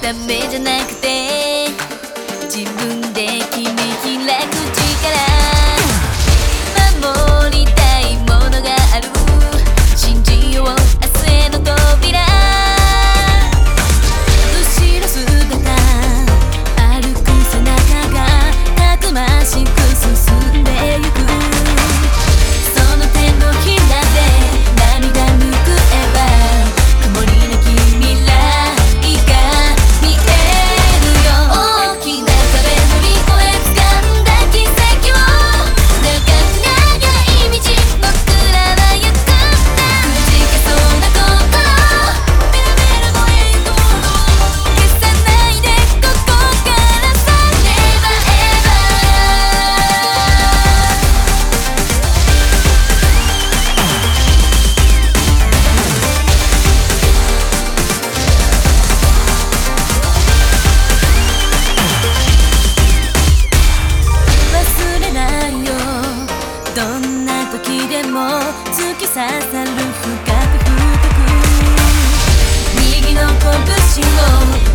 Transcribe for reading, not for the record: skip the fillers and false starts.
ダメじゃなくて自分で切り開く力守りたいものがある信じよう明日への扉後ろ姿歩く背中がたくましく進んでゆくその手のひらで涙拭えば曇りなき未来が見えるよ大きな壁乗り越え掴んだ奇跡を長い道僕らは行くんだくじけそうな心メラメラ燃える消さないでここからさねばえば忘れないよどんな時でも突き刺さる深く深く右の拳を